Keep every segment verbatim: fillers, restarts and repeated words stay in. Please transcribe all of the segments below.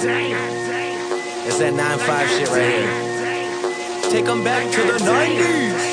It's that nine five shit right here. Take them back to the nineties.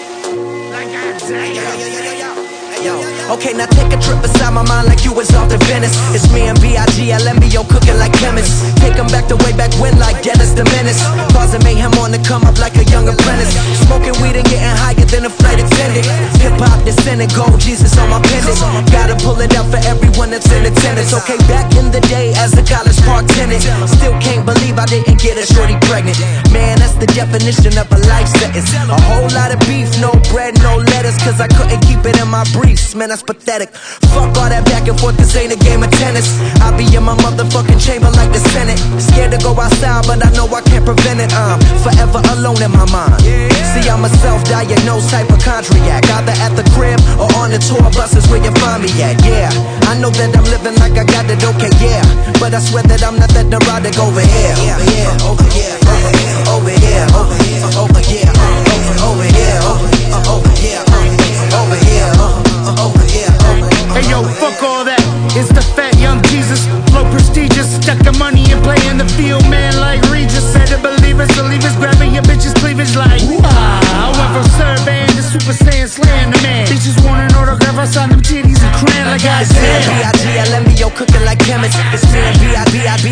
Yo, okay, now take a trip inside my mind like you was off to Venice. It's me and B I G L M B O cooking like chemists. Take them back to way back when like Dennis the Menace. Causing mayhem on the come up like a young apprentice. Smoking weed and getting higher than a flight attendant. Hip-hop descendant, gold Jesus on my pendant. Gotta pull it out for everyone that's in attendance. Okay, back in the day as a college park tenant. Still can't believe I didn't get a shorty pregnant. Man, that's the definition of a life sentence. A whole lot of beef, no bread, no lettuce. Cause I couldn't keep it in my briefs. Man, that's pathetic. Fuck all that back and forth, this ain't a game of tennis. I be in my motherfucking chamber like the Senate. Scared to go outside, but I know I can't prevent it. I'm forever alone in my mind. See, I'm a self-diagnosed hypochondriac. Either at the crib or on the tour buses where you find me at. Yeah, I know that I'm living like I got it, okay, yeah. But I swear that I'm not that neurotic over here. Over here, over here, over here, over here, over here, over here, over here, over here, over here, over here. Hey yo, fuck all that. It's the fat young Jesus, flow prestigious, stacking money and playing the field, man, like Regis. Better believe it, believers grabbing your bitches' cleavage like wow. I went from surveying to Super Saiyan slaying the man. Bitches want an autograph, I signed them titties and crayon like I said. B I G L M B O cooking like chemists. It's me and B I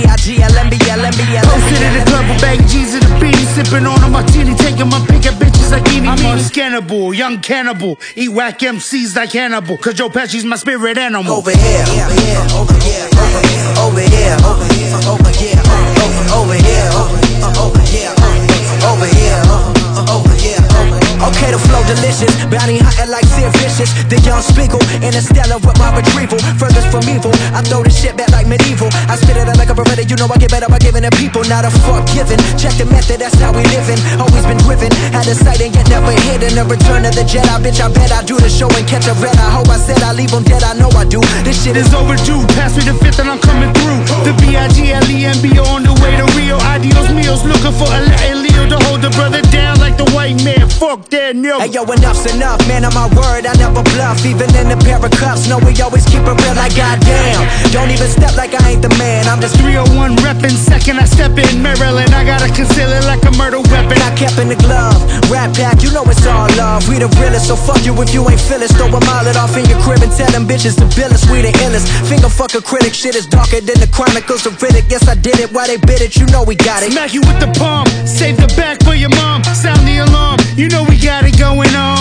G L M B L M B L. Posted in the club with baggy G's and a beanie, sipping on a martini, taking my pick at bitches like eeny meeny. I'm unscannable, young cannibal, eat whack M Cs like Hannibal. Cause Joe Pesci's my spirit animal. Over here, over here, over here, over here, over here, over here, over here, over here, over here, over here. Okay, the flow delicious, bounty hunting like Sid Vicious. The young Spiegel, Interstellar with my retrieval. Furthest from evil, I throw this shit back like medieval. I spit it out like a beretta, you know I get better by giving it people. Not a fuck given, check the method, that's how we living. Always been driven, had a sight and yet never hidden. The return of the Jedi, bitch, I bet I do the show and catch a red. I hope I said I leave them dead, I know I do. This shit is is overdue, pass me the fifth and I'm coming through. The B I G L E M B O on the way to Rio. Adios meals, looking for a Latin Leo to hold the brother down like the white man. Fuck that, no. Hey yo, enough's enough, man, on my word, I never bluff. Even in a pair of cuffs, no, we always keep it real like goddamn. Don't even step like I ain't the man, I'm just three oh one reppin', second I step in Maryland, I gotta conceal it like a murder weapon. I kept in the glove, rap pack, you know it's all love. We the realest, so fuck you if you ain't feel it. Throw a mile it off in your crib and tell them bitches to bill us, we the illest. Finger fuck a critic, shit is darker than the Chronicles of Riddick. Yes, I did it, why they bid it, you know we got it. Smack you with the palm, save the back for your mom, sound the alarm, you know we got it going on.